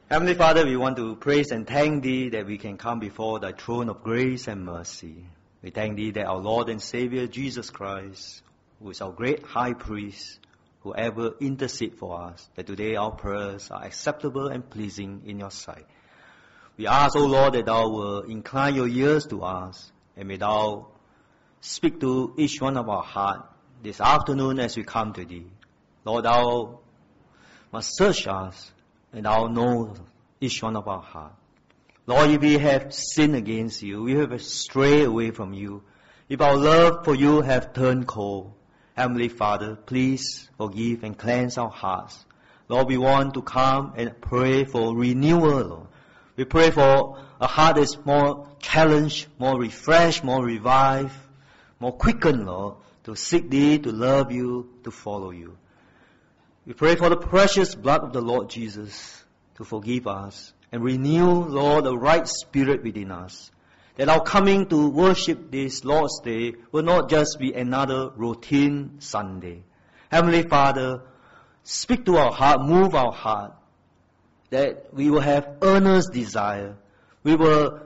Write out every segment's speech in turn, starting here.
Heavenly Father, we want to praise and thank Thee that we can come before Thy throne of grace and mercy. We thank Thee that our Lord and Savior Jesus Christ, who is our great high priest, who ever intercede for us, that today our prayers are acceptable and pleasing in Your sight. We ask, O Lord, that Thou will incline Your ears to us, and may Thou speak to each one of our heart this afternoon as we come to Thee. Lord, Thou must search us, and Thou know each one of our heart. Lord, if we have sinned against You, we have strayed away from You, if our love for You have turned cold, Heavenly Father, please forgive and cleanse our hearts. Lord, we want to come and pray for renewal, Lord. We pray for a heart that's more challenged, more refreshed, more revived, more quickened, Lord, to seek Thee, to love You, to follow You. We pray for the precious blood of the Lord Jesus to forgive us and renew, Lord, the right spirit within us. That our coming to worship this Lord's Day will not just be another routine Sunday. Heavenly Father, speak to our heart, move our heart, that we will have earnest desire. We will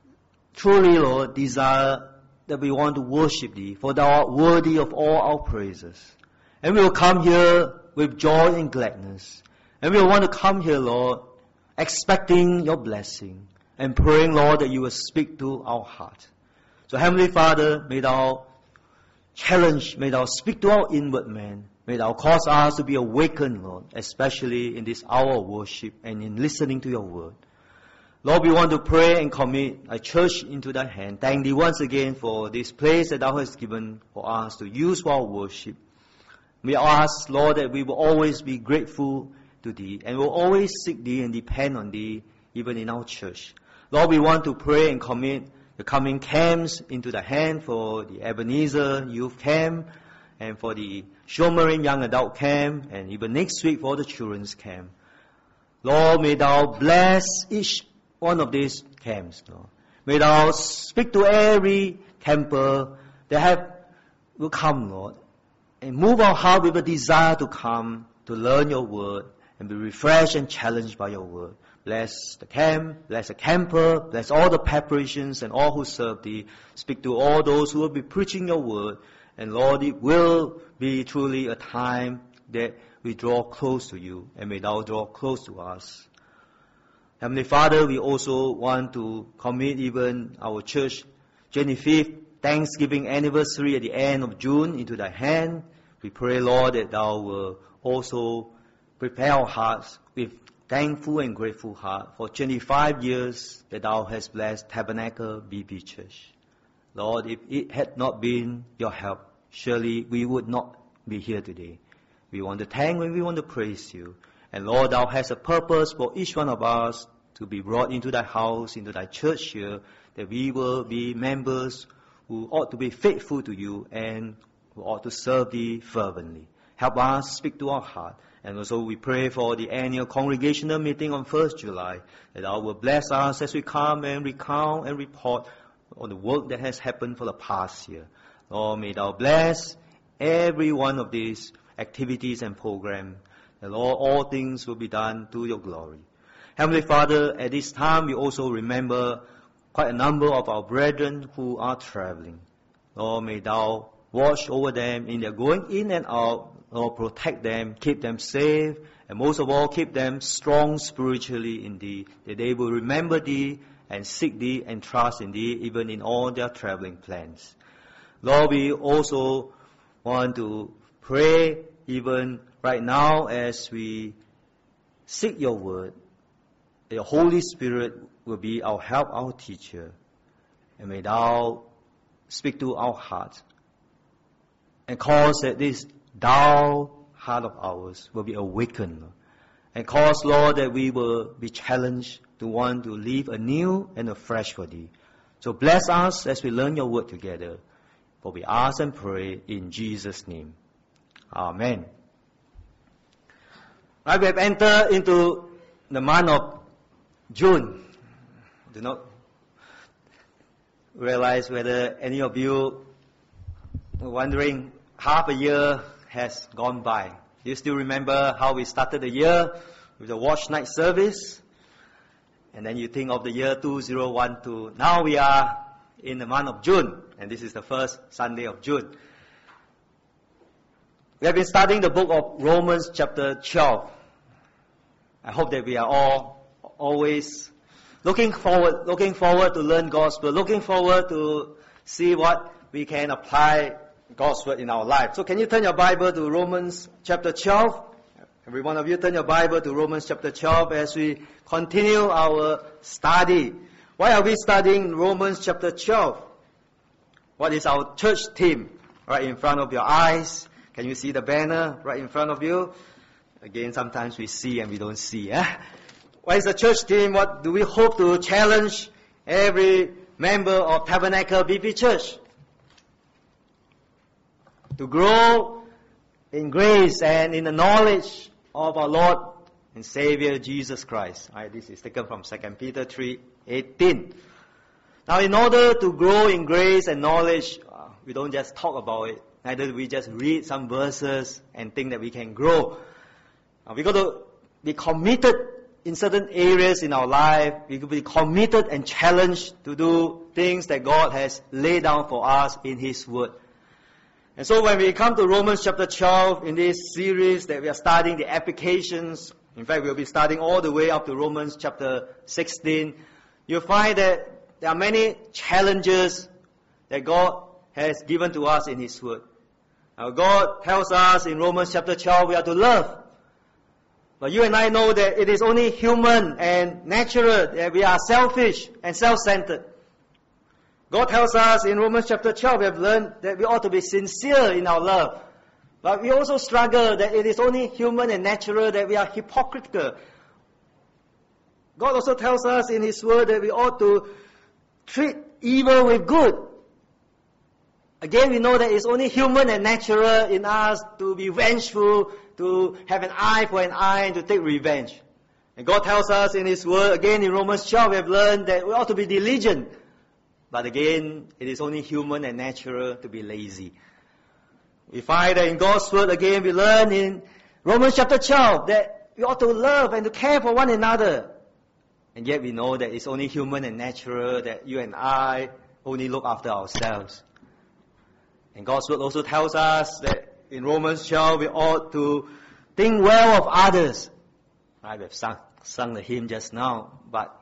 truly, Lord, desire that we want to worship Thee, for Thou art worthy of all our praises. And we will come here with joy and gladness. And we will want to come here, Lord, expecting Your blessing and praying, Lord, that You will speak to our heart. So Heavenly Father, may Thou challenge, may Thou speak to our inward man. May Thou cause us to be awakened, Lord, especially in this hour of worship and in listening to Your word. Lord, we want to pray and commit a church into Thy hand. Thank Thee once again for this place that Thou hast given for us to use for our worship. We ask, Lord, that we will always be grateful to Thee and will always seek Thee and depend on Thee even in our church. Lord, we want to pray and commit the coming camps into Thy hand for the Ebenezer Youth Camp and for the Shomarim Young Adult Camp and even next week for the Children's Camp. Lord, may Thou bless each one of these camps, Lord. May Thou speak to every camper that will come, Lord, and move our heart with a desire to come, to learn Your word, and be refreshed and challenged by Your word. Bless the camp, bless the camper, bless all the preparations and all who serve Thee. Speak to all those who will be preaching Your word. And Lord, it will be truly a time that we draw close to You, and may Thou draw close to us. Heavenly Father, we also want to commit even our church 25th Thanksgiving anniversary at the end of June into Thy hand. We pray, Lord, that Thou will also prepare our hearts with thankful and grateful heart for 25 years that Thou hast blessed Tabernacle BP Church. Lord, if it had not been Your help, surely we would not be here today. We want to thank and we want to praise You. And Lord, Thou hast a purpose for each one of us to be brought into Thy house, into Thy church here, that we will be members who ought to be faithful to You and who ought to serve Thee fervently. Help us, speak to our heart. And also we pray for the annual congregational meeting on 1st July, that Thou will bless us as we come and recount and report on the work that has happened for the past year. Lord, may Thou bless every one of these activities and programs. And Lord, all things will be done to Your glory. Heavenly Father, at this time we also remember quite a number of our brethren who are traveling. Lord, may Thou watch over them in their going in and out. Lord, protect them, keep them safe, and most of all, keep them strong spiritually in Thee, that they will remember Thee and seek Thee and trust in Thee even in all their traveling plans. Lord, we also want to pray even right now as we seek Your word. The Holy Spirit will be our help, our teacher. And may Thou speak to our hearts and cause that this dull heart of ours will be awakened. And cause, Lord, that we will be challenged to want to live anew and afresh for Thee. So bless us as we learn Your word together. For we ask and pray in Jesus' name. Amen. Right, we have entered into the month of June. Do not realize whether any of you are wondering, half a year has gone by. Do you still remember how we started the year with the watch night service? And then you think of the year 2012. Now we are in the month of June, and this is the first Sunday of June. We have been studying the book of Romans chapter 12. I hope that we are all always looking forward to learn God's word, looking forward to see what we can apply God's word in our life. So can you turn your Bible to Romans chapter 12? Every one of you turn your Bible to Romans chapter 12 as we continue our study. Why are we studying Romans chapter 12? What is our church theme? Right in front of your eyes. Can you see the banner right in front of you? Again, sometimes we see and we don't see. What is the church theme? What do we hope to challenge every member of Tabernacle BP Church? To grow in grace and in the knowledge of our Lord and Savior Jesus Christ. Right, this is taken from 2 Peter 3:18. Now, in order to grow in grace and knowledge, we don't just talk about it. Neither do we just read some verses and think that we can grow. We got to be committed in certain areas in our life. We could be committed and challenged to do things that God has laid down for us in His Word. And so when we come to Romans chapter 12 in this series that we are studying the applications, in fact we'll be studying all the way up to Romans chapter 16, you'll find that there are many challenges that God has given to us in His Word. Now God tells us in Romans chapter 12 we are to love. But you and I know that it is only human and natural that we are selfish and self-centered. God tells us in Romans chapter 12, we have learned that we ought to be sincere in our love. But we also struggle that it is only human and natural that we are hypocritical. God also tells us in His Word that we ought to treat evil with good. Again, we know that it's only human and natural in us to be vengeful, to have an eye for an eye, and to take revenge. And God tells us in His Word, again in Romans 12, we have learned that we ought to be diligent. But again, it is only human and natural to be lazy. We find that in God's Word, again, we learn in Romans chapter 12 that we ought to love and to care for one another. And yet we know that it's only human and natural that you and I only look after ourselves. And God's Word also tells us that in Romans 12, we ought to think well of others. We have sung the hymn just now, but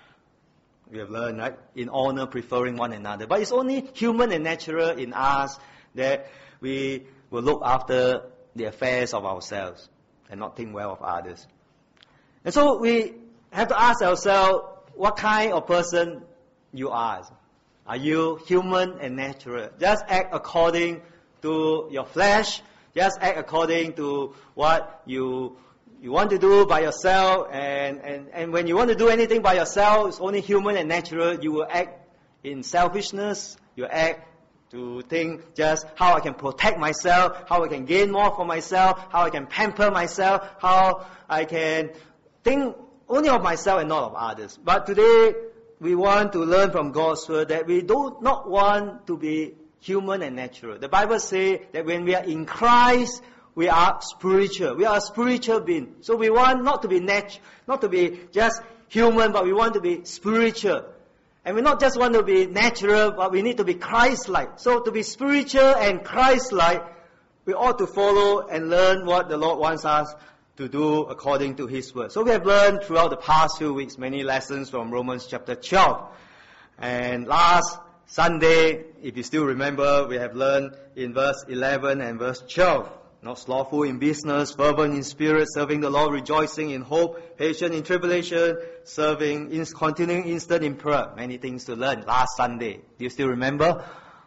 we have learned, right, in honor, preferring one another. But it's only human and natural in us that we will look after the affairs of ourselves and not think well of others. And so we have to ask ourselves, what kind of person you are? Are you human and natural? Just act according to your flesh. Just act according to what you want to do by yourself. And when you want to do anything by yourself, it's only human and natural. You will act in selfishness. You act to think just how I can protect myself, how I can gain more for myself, how I can pamper myself, how I can think only of myself and not of others. But today, we want to learn from God's Word that we do not want to be human and natural. The Bible says that when we are in Christ, we are spiritual. We are a spiritual being. So we want not to be not to be just human, but we want to be spiritual. And we not just want to be natural, but we need to be Christ-like. So to be spiritual and Christ-like, we ought to follow and learn what the Lord wants us to do according to His Word. So we have learned throughout the past few weeks many lessons from Romans chapter 12. And last Sunday, if you still remember, we have learned in verse 11 and verse 12. Not slothful in business, fervent in spirit, serving the Lord, rejoicing in hope, patient in tribulation, continuing instant in prayer. Many things to learn last Sunday. Do you still remember?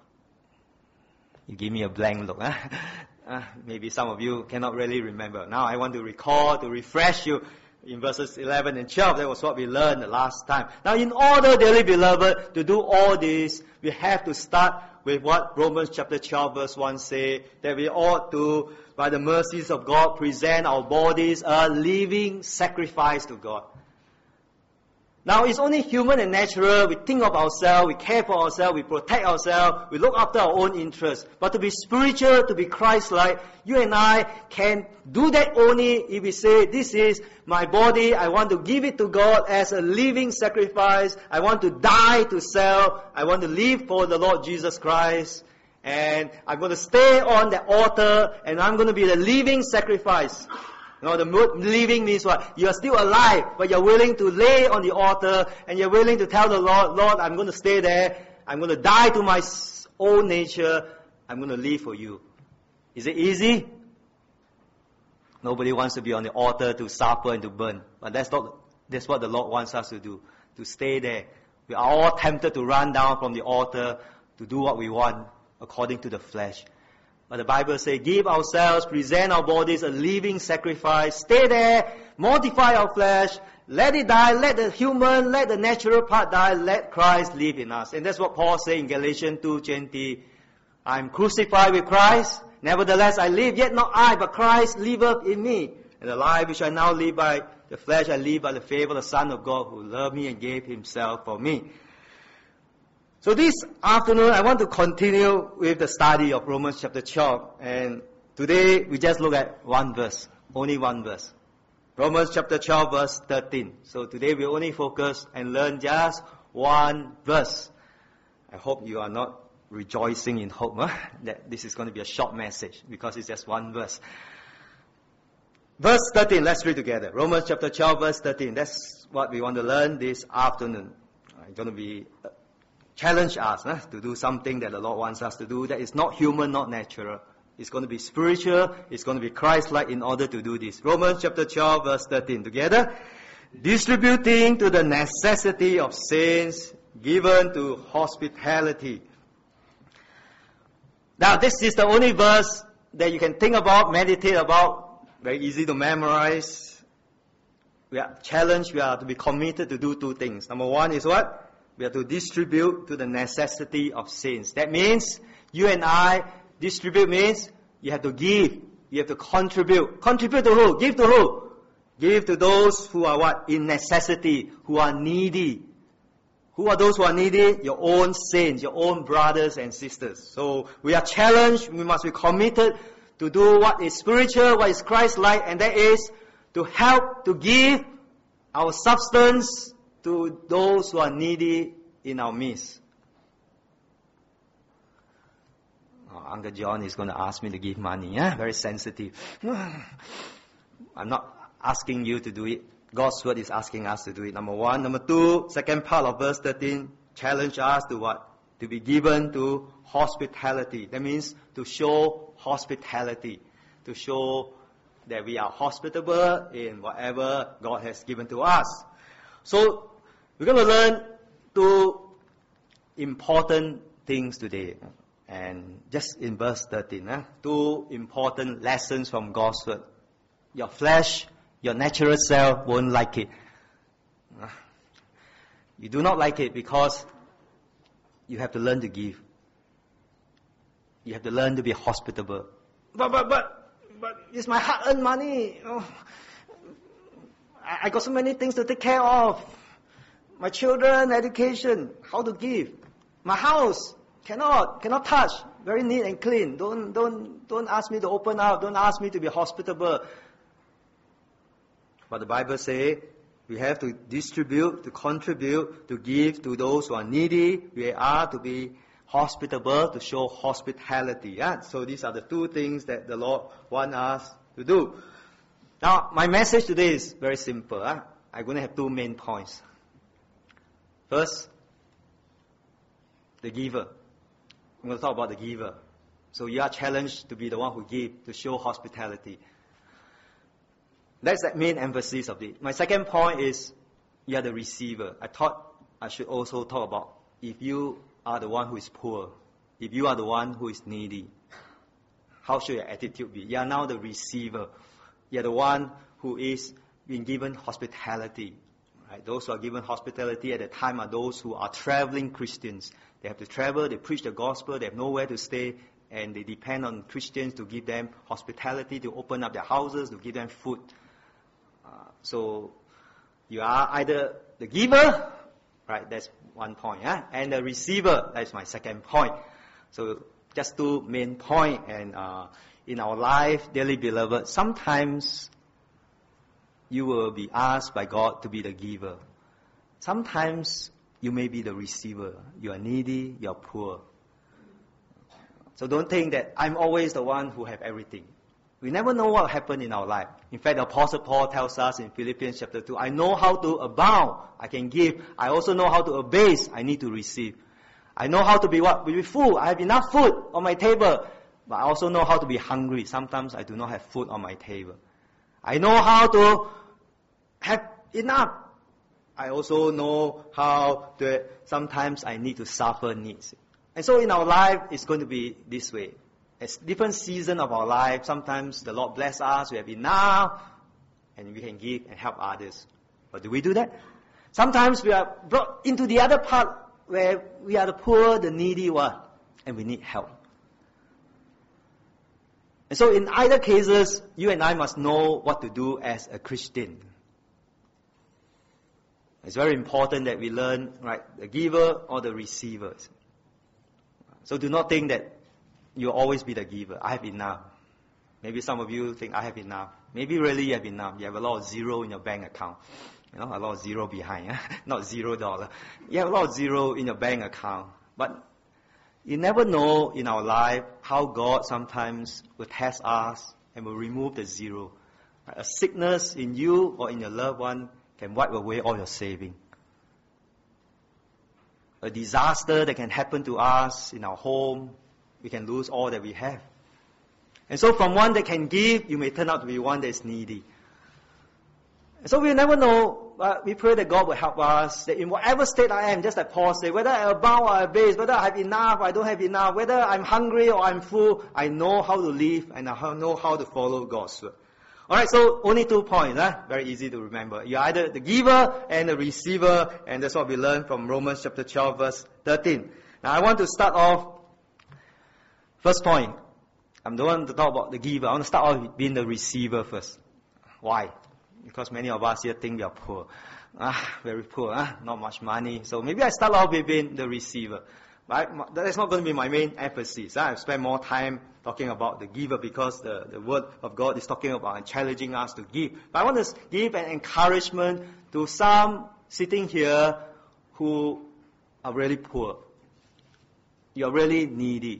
You give me a blank look. Maybe some of you cannot really remember. Now I want to recall, to refresh you in verses 11 and 12. That was what we learned the last time. Now in order, dearly beloved, to do all this, we have to start with what Romans chapter 12 verse 1 say, that we ought to, by the mercies of God, present our bodies a living sacrifice to God. Now, it's only human and natural. We think of ourselves, we care for ourselves, we protect ourselves, we look after our own interests. But to be spiritual, to be Christ-like, you and I can do that only if we say, this is my body, I want to give it to God as a living sacrifice. I want to die to self. I want to live for the Lord Jesus Christ. And I'm going to stay on the altar, and I'm going to be the living sacrifice. The living means what? You are still alive, but you're willing to lay on the altar, and you're willing to tell the Lord, Lord, I'm going to stay there. I'm going to die to my own nature. I'm going to live for you. Is it easy? Nobody wants to be on the altar to suffer and to burn. But that's what the Lord wants us to do, to stay there. We are all tempted to run down from the altar to do what we want according to the flesh. But the Bible says, give ourselves, present our bodies a living sacrifice, stay there, mortify our flesh, let it die, let the natural part die, let Christ live in us. And that's what Paul says in Galatians 2:20. I'm crucified with Christ, nevertheless I live, yet not I, but Christ liveth in me. And the life which I now live by the flesh, I live by the faith of the Son of God, who loved me and gave himself for me. So this afternoon, I want to continue with the study of Romans chapter 12. And today, we just look at one verse. Only one verse. Romans chapter 12, verse 13. So today, we only focus and learn just one verse. I hope you are not rejoicing in hope that this is going to be a short message, because it's just one verse. Verse 13, let's read together. Romans chapter 12, verse 13. That's what we want to learn this afternoon. I'm going to be challenge us to do something that the Lord wants us to do that is not human, not natural. It's going to be spiritual. It's going to be Christ-like in order to do this. Romans chapter 12, verse 13. Together. Distributing to the necessity of saints, given to hospitality. Now, this is the only verse that you can think about, meditate about. Very easy to memorize. We are challenged. We are to be committed to do two things. Number one is what? We are to distribute to the necessity of saints. That means you and I, distribute means you have to give. You have to contribute. Contribute to who? Give to who? Give to those who are what? In necessity, who are needy. Who are those who are needy? Your own saints, your own brothers and sisters. So we are challenged, we must be committed to do what is spiritual, what is Christ-like, and that is to help, to give our substance to those who are needy in our midst. Uncle John is going to ask me to give money. Very sensitive. I'm not asking you to do it. God's word is asking us to do it. Number one. Number two, second part of verse 13, challenge us to what? To be given to hospitality. That means to show hospitality. To show that we are hospitable in whatever God has given to us. So, we're going to learn two important things today. And just in verse 13, two important lessons from God's word. Your flesh, your natural self won't like it. You do not like it because you have to learn to give. You have to learn to be hospitable. But it's my hard-earned money. I got so many things to take care of. My children, education, how to give. My house, cannot touch. Very neat and clean. Don't ask me to open up. Don't ask me to be hospitable. But the Bible says we have to distribute, to contribute, to give to those who are needy. We are to be hospitable, to show hospitality. So these are the two things that the Lord wants us to do. Now, my message today is very simple. I'm going to have two main points. First, the giver. I'm going to talk about the giver. So you are challenged to be the one who gives, to show hospitality. That's the main emphasis of it. My second point is you are the receiver. I thought I should also talk about if you are the one who is poor, if you are the one who is needy, how should your attitude be? You are now the receiver. You are the one who is being given hospitality. Right? Those who are given hospitality at the time are those who are traveling Christians. They have to travel, they preach the gospel, they have nowhere to stay, and they depend on Christians to give them hospitality, to open up their houses, to give them food. So you are either the giver, right, that's one point. And the receiver, that's my second point. So just two main points. And in our life, dearly beloved, sometimes you will be asked by God to be the giver. Sometimes you may be the receiver. You are needy, you are poor. So don't think that I'm always the one who have everything. We never know what will happen in our life. In fact, the Apostle Paul tells us in Philippians chapter 2, I know how to abound, I can give. I also know how to abase, I need to receive. I know how to be what? Be full. I have enough food on my table. But I also know how to be hungry. Sometimes I do not have food on my table. I know how to have enough. I also know how to, sometimes I need to suffer needs. And so in our life, it's going to be this way. It's different season of our life. Sometimes the Lord bless us, we have enough, and we can give and help others. But do we do that? Sometimes we are brought into the other part where we are the poor, the needy one, and we need help. And so in either cases, you and I must know what to do as a Christian. It's very important that we learn, right, the giver or the receiver. So do not think that you'll always be the giver. I have enough. Maybe some of you think I have enough. Maybe really you have enough. You have a lot of zero in your bank account. You know, a lot of zero behind. Not $0. You have a lot of zero in your bank account. But you never know in our life how God sometimes will test us and will remove the zero. A sickness in you or in your loved one can wipe away all your saving. A disaster that can happen to us in our home, we can lose all that we have. And so from one that can give, you may turn out to be one that is needy. And so we never know, but we pray that God will help us, that in whatever state I am, just like Paul said, whether I abound or I abase, whether I have enough or I don't have enough, whether I'm hungry or I'm full, I know how to live and I know how to follow God's word. Alright, so only 2 points, very easy to remember. You're either the giver and the receiver, and that's what we learn from Romans chapter 12 verse 13. Now I want to start off, first point, I don't want to talk about the giver, I want to start off with being the receiver first. Why? Because many of us here think we are poor. Very poor, not much money. So maybe I start off with being the receiver. But that's not going to be my main emphasis. I've spent more time talking about the giver because the word of God is talking about and challenging us to give. But I want to give an encouragement to some sitting here who are really poor. You're really needy.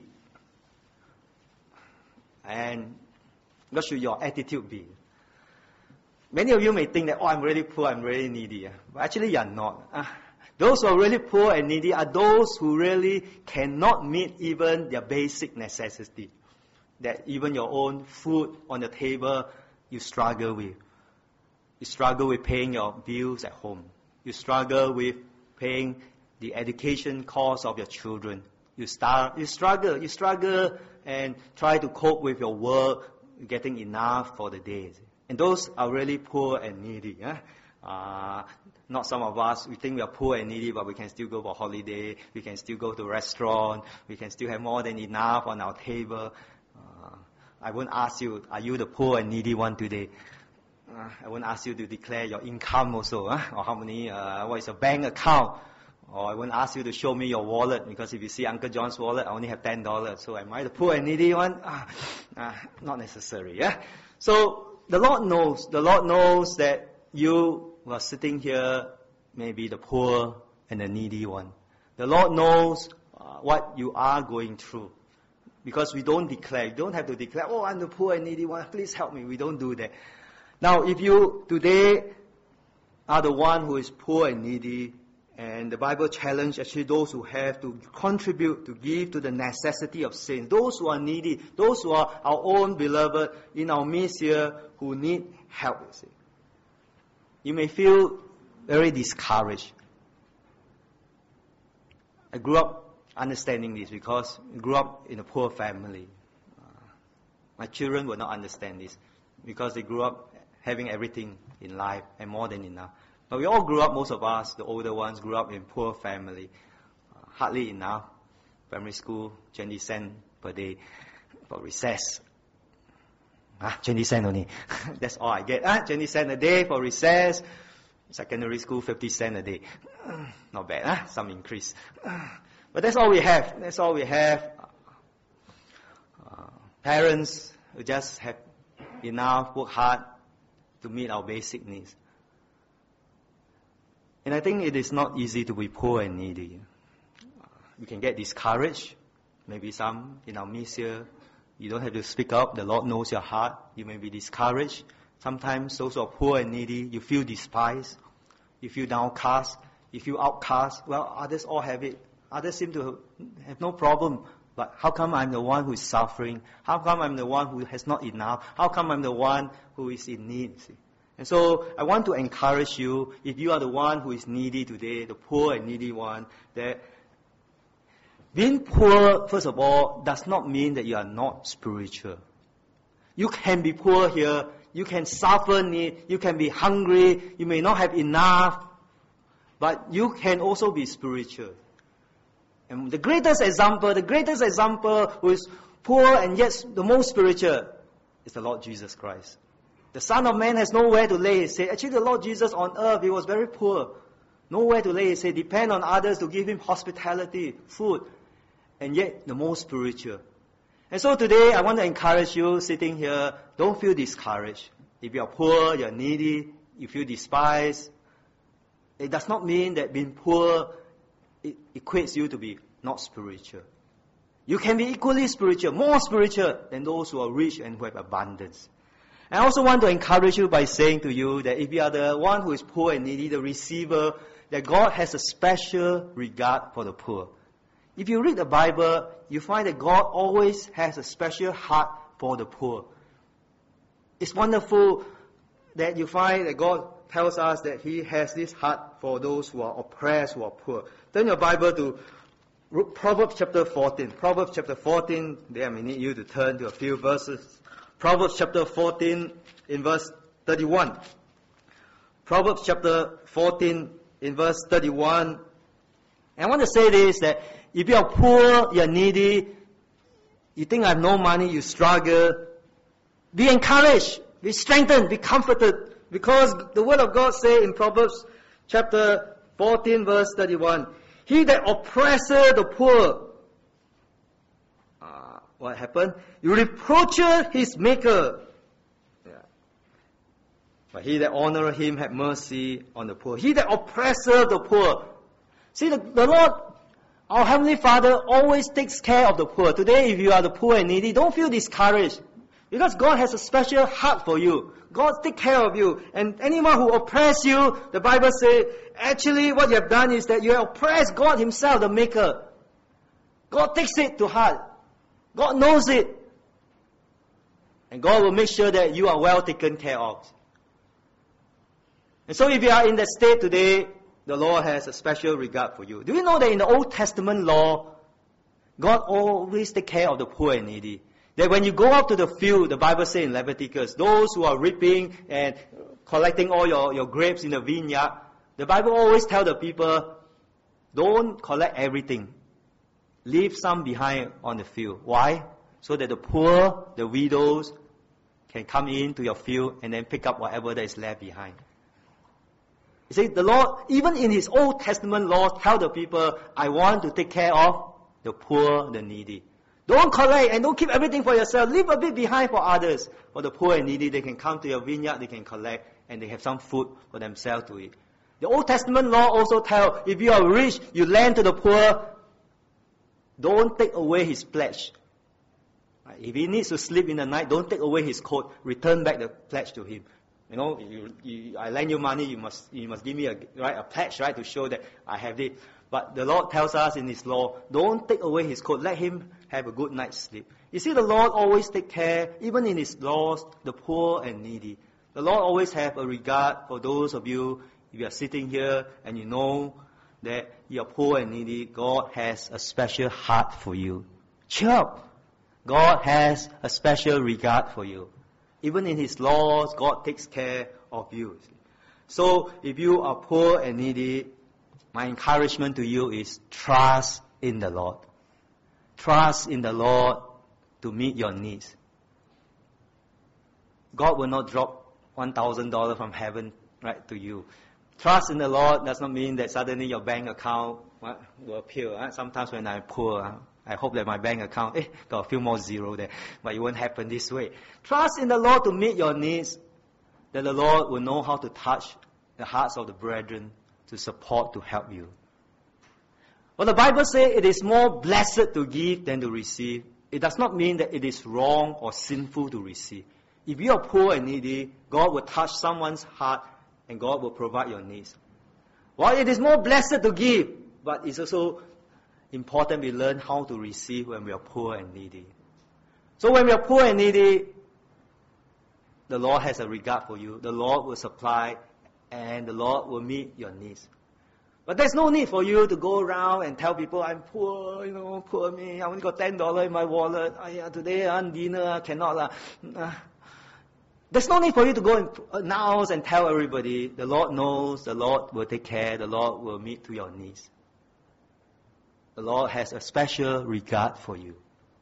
And what should your attitude be? Many of you may think that, I'm really poor, I'm really needy. But actually you are not. Those who are really poor and needy are those who really cannot meet even their basic necessity. That even your own food on the table, you struggle with. You struggle with paying your bills at home. You struggle with paying the education cost of your children. You struggle and try to cope with your work, getting enough for the day. And those are really poor and needy. Not some of us, we think we are poor and needy, but we can still go for holiday, we can still go to a restaurant, we can still have more than enough on our table. I won't ask you, are you the poor and needy one today? I won't ask you to declare your income also, or how many, what is your bank account? Or I won't ask you to show me your wallet, because if you see Uncle John's wallet, I only have $10. So am I the poor and needy one? Not necessary, So the Lord knows that you who are sitting here may be the poor and the needy one. The Lord knows what you are going through. Because we don't declare. You don't have to declare, I'm the poor and needy one, please help me. We don't do that. Now, if you today are the one who is poor and needy, and the Bible challenges actually those who have to contribute, to give to the necessity of saints, those who are needy, those who are our own beloved in our midst here who need help, you see. You may feel very discouraged. I grew up understanding this because I grew up in a poor family. My children will not understand this because they grew up having everything in life and more than enough. But we all grew up, most of us, the older ones, grew up in poor family. Hardly enough. Primary school, 20 cents per day for recess. 20 cents only. That's all I get. 20 cents a day for recess. secondary school, 50 cents a day. Not bad, huh? Some increase. But that's all we have. That's all we have. Parents who just have enough, work hard to meet our basic needs. And I think it is not easy to be poor and needy. You can get discouraged. Maybe some in our midst here, you don't have to speak up. The Lord knows your heart. You may be discouraged. Sometimes those who are poor and needy, you feel despised. You feel downcast. You feel outcast. Well, others all have it. Others seem to have no problem. But how come I'm the one who is suffering? How come I'm the one who has not enough? How come I'm the one who is in need? See? And so I want to encourage you, if you are the one who is needy today, the poor and needy one, that being poor, first of all, does not mean that you are not spiritual. You can be poor here. You can suffer need. You can be hungry. You may not have enough. But you can also be spiritual. And the greatest example who is poor and yet the most spiritual is the Lord Jesus Christ. The Son of Man has nowhere to lay his head. Actually, the Lord Jesus on earth, he was very poor. Nowhere to lay his head. Depend on others to give him hospitality, food. And yet, the most spiritual. And so today, I want to encourage you sitting here, don't feel discouraged. If you are poor, you are needy, you feel despised, it does not mean that being poor it equates you to be not spiritual. You can be equally spiritual, more spiritual than those who are rich and who have abundance. I also want to encourage you by saying to you that if you are the one who is poor and needy, the receiver, that God has a special regard for the poor. If you read the Bible, you find that God always has a special heart for the poor. It's wonderful that you find that God tells us that He has this heart for those who are oppressed, who are poor. Turn your Bible to Proverbs chapter 14. Proverbs chapter 14, there I may need you to turn to a few verses. Proverbs chapter 14 in verse 31. Proverbs chapter 14 in verse 31. And I want to say this, that if you are poor, you are needy, you think I have no money, you struggle, be encouraged, be strengthened, be comforted. Because the Word of God says in Proverbs chapter 14 verse 31, he that oppresseth the poor, what happened? You reproacheth his maker. Yeah. But he that honoreth him have mercy on the poor. He that oppresseth the poor. See, the Lord, our Heavenly Father, always takes care of the poor. Today, if you are the poor and needy, don't feel discouraged. Because God has a special heart for you. God takes care of you. And anyone who oppresses you, the Bible says, actually what you have done is that you have oppressed God Himself, the Maker. God takes it to heart. God knows it. And God will make sure that you are well taken care of. And so if you are in that state today, the Lord has a special regard for you. Do you know that in the Old Testament law, God always takes care of the poor and needy? That when you go out to the field, the Bible says in Leviticus, those who are reaping and collecting all your grapes in the vineyard, the Bible always tells the people, don't collect everything. Leave some behind on the field. Why? So that the poor, the widows, can come into your field and then pick up whatever that is left behind. You see, the Lord, even in His Old Testament law, tell the people, I want to take care of the poor, the needy. Don't collect and don't keep everything for yourself. Leave a bit behind for others. For the poor and needy, they can come to your vineyard, they can collect, and they have some food for themselves to eat. The Old Testament law also tells, if you are rich, you lend to the poor, don't take away his pledge. If he needs to sleep in the night, don't take away his coat. Return back the pledge to him. You know, I lend you money, you must give me a pledge, right, to show that I have it. But the Lord tells us in His law, don't take away his coat. Let him have a good night's sleep. You see, the Lord always take care, even in His laws, the poor and needy. The Lord always have a regard for those of you, if you are sitting here and you know that you are poor and needy, God has a special heart for you. Cheer up. God has a special regard for you. Even in His laws, God takes care of you. So, if you are poor and needy, my encouragement to you is trust in the Lord. Trust in the Lord to meet your needs. God will not drop $1,000 from heaven right to you. Trust in the Lord does not mean that suddenly your bank account will appear. Sometimes when I'm poor, I hope that my bank account got a few more zero there. But it won't happen this way. Trust in the Lord to meet your needs, that the Lord will know how to touch the hearts of the brethren to support, to help you. Well, the Bible says it is more blessed to give than to receive. It does not mean that it is wrong or sinful to receive. If you are poor and needy, God will touch someone's heart and God will provide your needs. While it is more blessed to give, but it's also important we learn how to receive when we are poor and needy. So when we are poor and needy, the Lord has a regard for you. The Lord will supply and the Lord will meet your needs. But there's no need for you to go around and tell people, I'm poor, poor me, I only got $10 in my wallet, today on dinner, cannot. There's no need for you to go and announce and tell everybody. The Lord knows, the Lord will take care, the Lord will meet to your needs. The Lord has a special regard for you.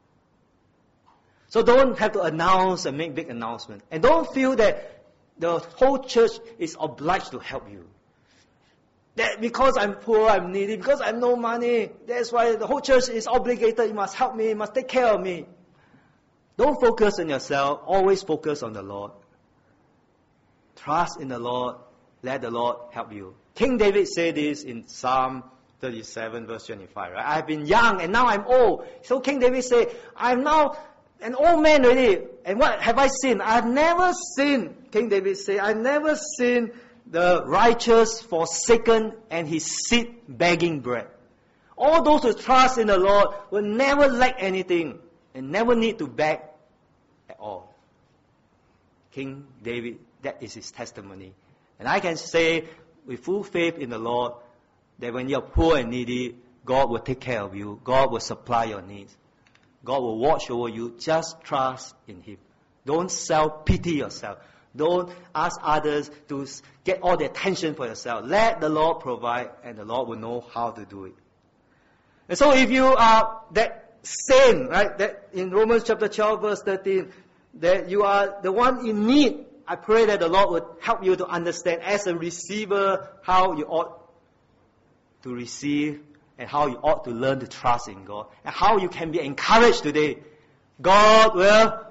So don't have to announce and make big announcements. And don't feel that the whole church is obliged to help you. That because I'm poor, I'm needy, because I have no money, that's why the whole church is obligated, you must help me, you must take care of me. Don't focus on yourself, always focus on the Lord. Trust in the Lord, let the Lord help you. King David said this in Psalm 37 verse 25, right? I have been young and now I'm old. So King David said, I'm now an old man already. And what have I seen? I have never seen, King David said, I've never seen the righteous forsaken and his seed begging bread. All those who trust in the Lord will never lack anything and never need to beg at all. King David, that is his testimony. And I can say with full faith in the Lord that when you're poor and needy, God will take care of you. God will supply your needs. God will watch over you. Just trust in Him. Don't self-pity yourself. Don't ask others to get all the attention for yourself. Let the Lord provide and the Lord will know how to do it. And so if you are that saint, right, that in Romans chapter 12 verse 13, that you are the one in need, I pray that the Lord would help you to understand as a receiver how you ought to receive and how you ought to learn to trust in God and how you can be encouraged today. God will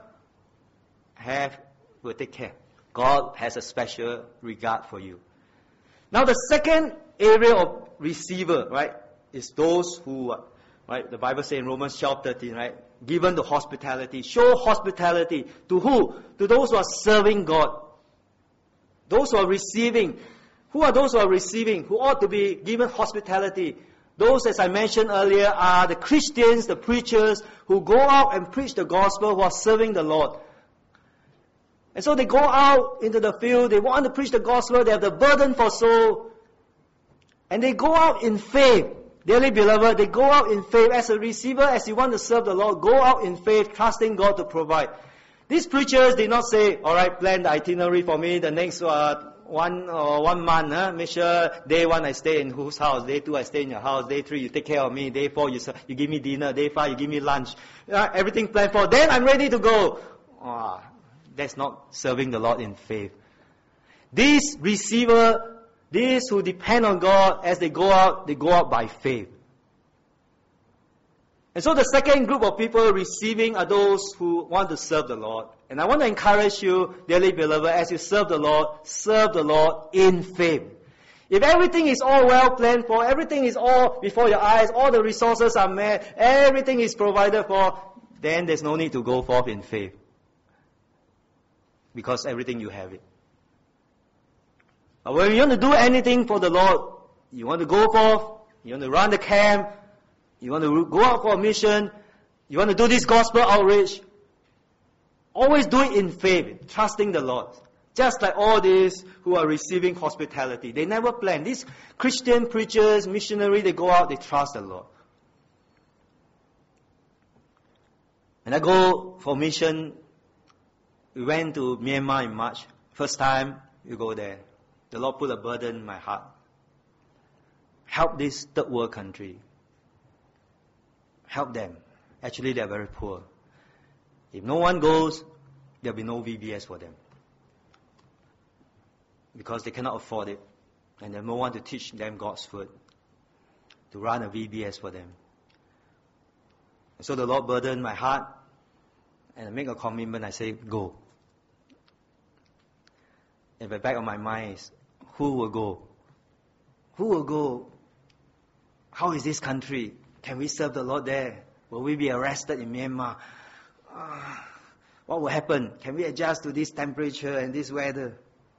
take care. God has a special regard for you. Now the second area of receiver, right, is those who, right, the Bible says in Romans 12:13, right, given the hospitality. Show hospitality to who? To those who are serving God. Those who are receiving. Who are those who are receiving? Who ought to be given hospitality? Those, as I mentioned earlier, are the Christians, the preachers, who go out and preach the gospel, who are serving the Lord. And so they go out into the field, they want to preach the gospel, they have the burden for soul, and they go out in faith. Dearly beloved, they go out in faith. As a receiver, as you want to serve the Lord, go out in faith, trusting God to provide. These preachers did not say, alright, plan the itinerary for me, the next 1 month, make sure day 1 I stay in whose house, day 2 I stay in your house, day 3 you take care of me, day 4 you give me dinner, day 5 you give me lunch. Everything planned for, then I'm ready to go. That's not serving the Lord in faith. These receiver, these who depend on God, as they go out by faith. And so the second group of people receiving are those who want to serve the Lord. And I want to encourage you, dearly beloved, as you serve the Lord in faith. If everything is all well planned for, everything is all before your eyes, all the resources are met, everything is provided for, then there's no need to go forth in faith. Because everything you have it. But when you want to do anything for the Lord, you want to go forth, you want to run the camp, you want to go out for a mission, you want to do this gospel outreach, always do it in faith, trusting the Lord. Just like all these who are receiving hospitality. They never plan. These Christian preachers, missionaries, they go out, they trust the Lord. When I go for mission, we went to Myanmar in March. First time we go there. The Lord put a burden in my heart. Help this third world country. Help them. Actually, they are very poor. If no one goes, there will be no VBS for them. Because they cannot afford it. And then no one to teach them God's word, to run a VBS for them. And so the Lord burdened my heart, and I make a commitment. I say, go. In the back of my mind is, who will go? Who will go? How is this country? Can we serve the Lord there? Will we be arrested in Myanmar? What will happen? Can we adjust to this temperature and this weather?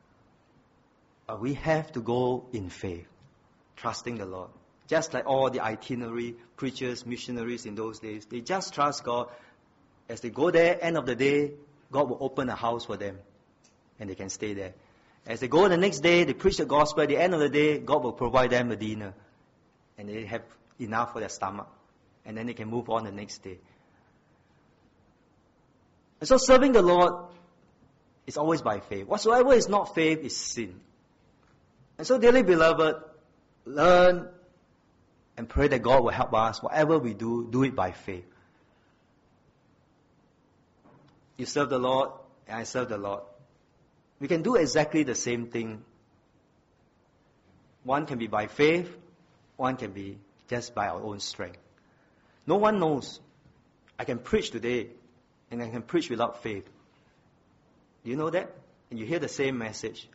We have to go in faith, trusting the Lord. Just like all the itinerary preachers, missionaries in those days, they just trust God. As they go there, end of the day, God will open a house for them, and they can stay there. As they go the next day, they preach the gospel. At the end of the day, God will provide them a dinner, and they have enough for their stomach, and then they can move on the next day. And so serving the Lord is always by faith. Whatsoever is not faith is sin. And so, dearly beloved, learn and pray that God will help us. Whatever we do, do it by faith. You serve the Lord, and I serve the Lord. We can do exactly the same thing. One can be by faith, one can be just by our own strength. No one knows. I can preach today, and I can preach without faith. Do you know that? And you hear the same message.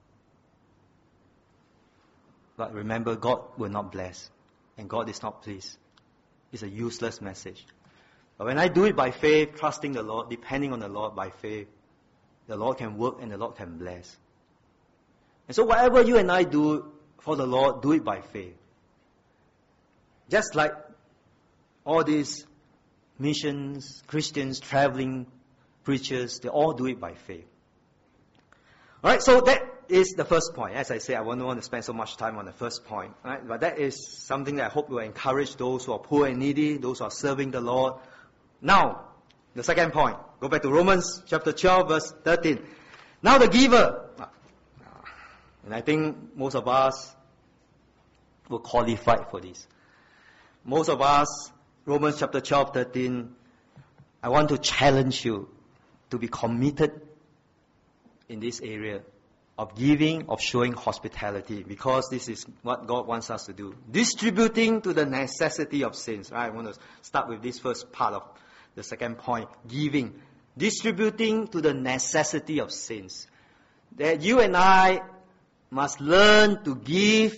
But remember, God will not bless, and God is not pleased. It's a useless message. But when I do it by faith, trusting the Lord, depending on the Lord by faith, the Lord can work and the Lord can bless. And so whatever you and I do for the Lord, do it by faith. Just like all these missions, Christians, traveling preachers, they all do it by faith. Alright, so that is the first point. As I say, I don't want to spend so much time on the first point. Right? But that is something that I hope will encourage those who are poor and needy, those who are serving the Lord. Now, the second point. Go back to Romans chapter 12, verse 13. Now the giver. And I think most of us will qualify for this. Most of us, Romans chapter 12, 13, I want to challenge you to be committed in this area of giving, of showing hospitality, because this is what God wants us to do. Distributing to the necessity of saints. Right? I want to start with this first part of the second point. Giving. Distributing to the necessity of saints. That you and I must learn to give,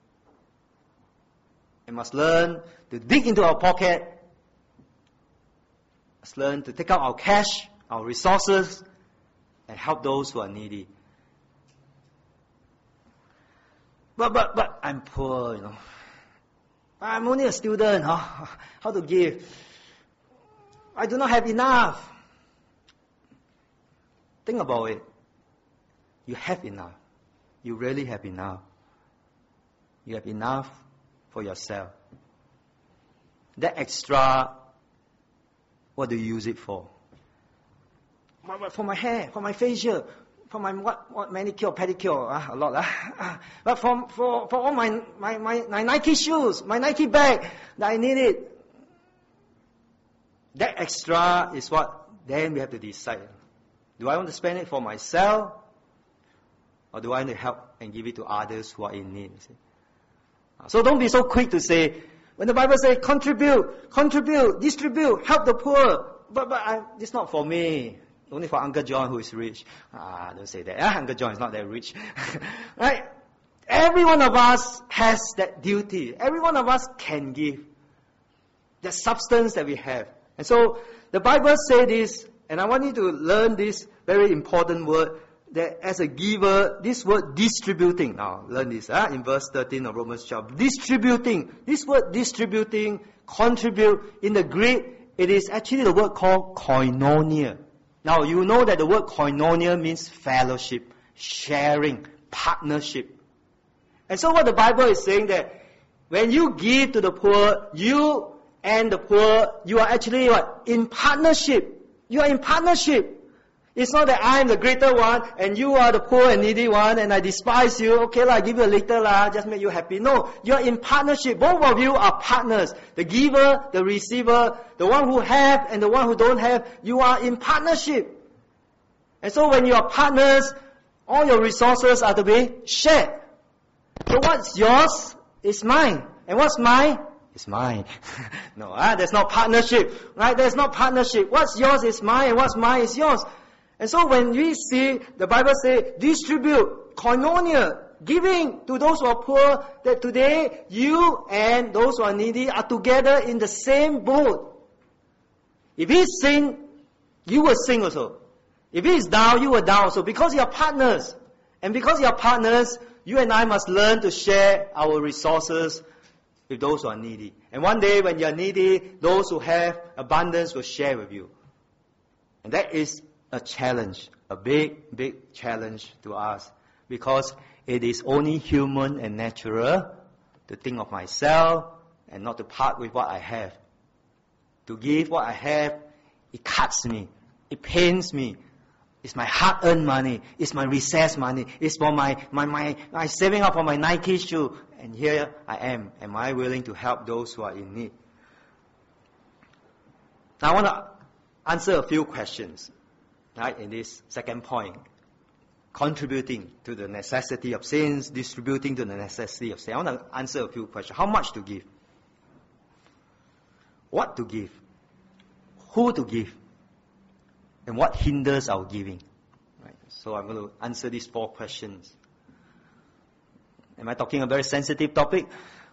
and must learn to dig into our pocket, must learn to take out our cash, our resources, and help those who are needy. But I'm poor, I'm only a student. How to give? I do not have enough. Think about it. You have enough. You really have enough. You have enough for yourself. That extra, what do you use it for? For my hair, for my facial, for my what manicure, pedicure, a lot. But for all my Nike shoes, my Nike bag, that I need it. That extra is what then we have to decide. Do I want to spend it for myself, or do I want to help and give it to others who are in need? So don't be so quick to say, when the Bible says contribute, distribute, help the poor, but it's not for me. Only for Uncle John who is rich. Don't say that. Uncle John is not that rich. Right? Every one of us has that duty. Every one of us can give. The substance that we have. And so the Bible says this, and I want you to learn this very important word, that as a giver, this word distributing. Now, learn this in verse 13 of Romans 12. Distributing. This word distributing, contribute, in the Greek, it is actually the word called koinonia. Now, you know that the word koinonia means fellowship, sharing, partnership. And so what the Bible is saying that when you give to the poor, you and the poor, you are actually what? In partnership. You are in partnership. It's not that I am the greater one and you are the poor and needy one and I despise you. Okay, I give you a little, just make you happy. No, you are in partnership. Both of you are partners. The giver, the receiver, the one who have and the one who don't have, you are in partnership. And so when you are partners, all your resources are to be shared. So what's yours is mine. And what's mine is mine. No, there's no partnership. Right? There's no partnership. What's yours is mine, and what's mine is yours. And so when we see, the Bible says, distribute, koinonia, giving to those who are poor, that today you and those who are needy are together in the same boat. If he sing, you will sing also. If he is down, you will down also. Because you are partners. And because you are partners, you and I must learn to share our resources with those who are needy. And one day when you are needy, those who have abundance will share with you. And that is a challenge, a big, big challenge to us. Because it is only human and natural to think of myself and not to part with what I have. To give what I have, it cuts me. It pains me. It's my hard-earned money. It's my recess money. It's for my saving up for my Nike shoe. And here I am. Am I willing to help those who are in need? Now I want to answer a few questions, right, in this second point. Contributing to the necessity of saints, distributing to the necessity of saints. I want to answer a few questions. How much to give? What to give? Who to give? And what hinders our giving? Right. So I'm going to answer these 4 questions. Am I talking a very sensitive topic?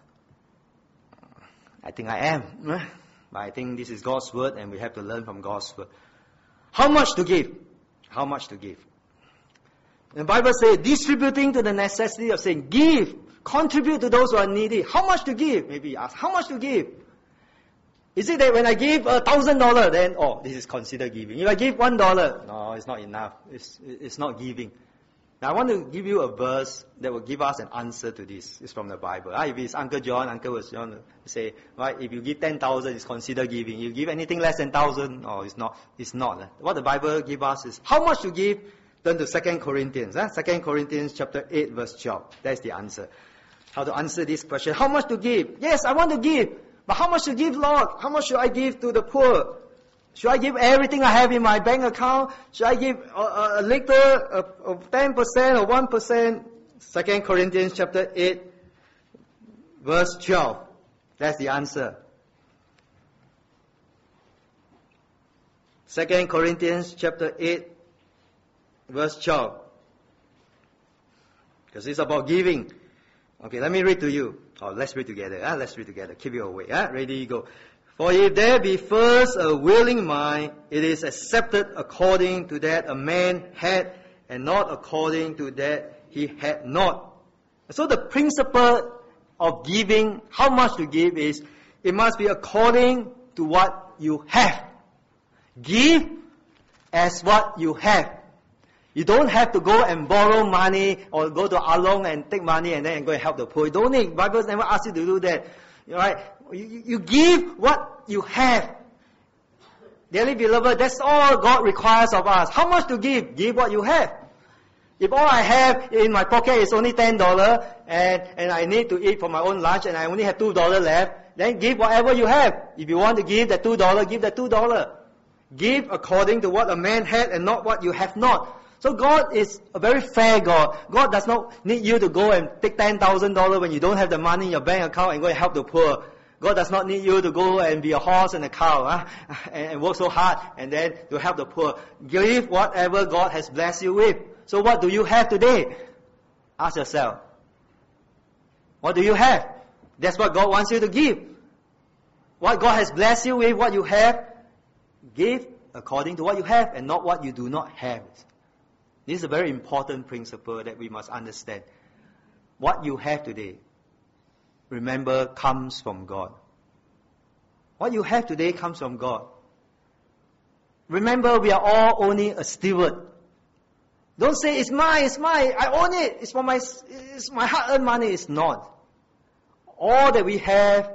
I think I am. But I think this is God's word and we have to learn from God's word. How much to give? How much to give? The Bible says, distributing to the necessity of saying, give, contribute to those who are needy. How much to give? Maybe you ask, how much to give? Is it that when I give $1,000, then, this is considered giving? If I give $1, no, it's not enough. It's not giving. Now I want to give you a verse that will give us an answer to this. It's from the Bible. If it's Uncle John was John to say, right, if you give 10,000, it's considered giving. You give anything less than 1,000, it's not. It's not. What the Bible gives us is how much to give. Turn to 2 Corinthians. 2 Corinthians chapter 8 verse 12. That's the answer. How to answer this question. How much to give? Yes, I want to give. But how much to give, Lord? How much should I give to the poor? Should I give everything I have in my bank account? Should I give a little, of 10% or 1%? 2 Corinthians chapter 8 verse 12. That's the answer. 2 Corinthians chapter 8 verse 12. Because it's about giving. Okay, let me read to you. Let's read together. Let's read together. Keep you awake. Ready, go. For if there be first a willing mind, it is accepted according to that a man had, and not according to that he had not. So the principle of giving, how much to give, is it must be according to what you have. Give as what you have. You don't have to go and borrow money or go to Along and take money and then go and help the poor. You don't need. The Bible never asks you to do that. Right? You give what you have. Dearly beloved, that's all God requires of us. How much to give? Give what you have. If all I have in my pocket is only $10 and I need to eat for my own lunch and I only have $2 left, then give whatever you have. If you want to give that $2, give that $2. Give according to what a man had and not what you have not. So God is a very fair God. God does not need you to go and take $10,000 when you don't have the money in your bank account and go and help the poor. God does not need you to go and be a horse and a cow and work so hard and then to help the poor. Give whatever God has blessed you with. So what do you have today? Ask yourself. What do you have? That's what God wants you to give. What God has blessed you with, what you have, give according to what you have and not what you do not have. This is a very important principle that we must understand. What you have today, remember, comes from God. What you have today comes from God. Remember, we are all only a steward. Don't say, it's mine, I own it, it's my hard-earned money. It's not. All that we have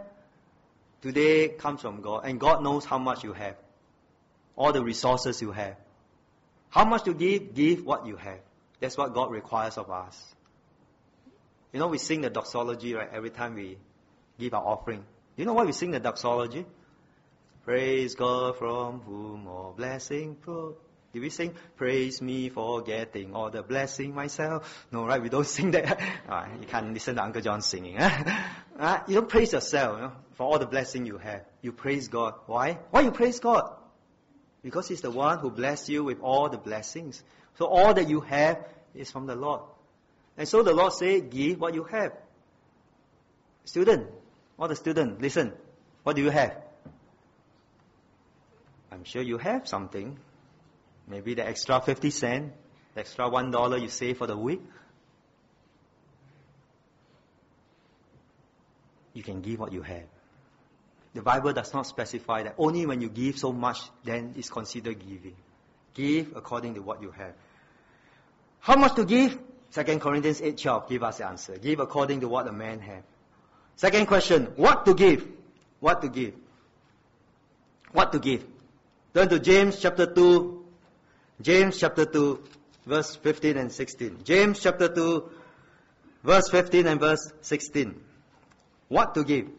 today comes from God, and God knows how much you have. All the resources you have. How much to give? Give what you have. That's what God requires of us. You know, we sing the doxology, right, every time we give our offering. You know why we sing the doxology? Praise God from whom all blessing flow. Did we sing, praise me for getting all the blessing myself? No, right? We don't sing that. You can't listen to Uncle John singing. You don't praise yourself for all the blessing you have. You praise God. Why? Why you praise God? Because He's the one who blessed you with all the blessings. So all that you have is from the Lord. And so the Lord said, give what you have. Student, all the students, listen. What do you have? I'm sure you have something. Maybe the extra 50 cents, the extra $1 you save for the week. You can give what you have. The Bible does not specify that only when you give so much, then it's considered giving. Give according to what you have. How much to give? 2 Corinthians 8:12 give us the answer. Give according to what a man has. Second question, what to give? What to give? What to give? Turn to James chapter 2. James chapter 2, verse 15 and 16. James chapter 2, verse 15 and verse 16. What to give?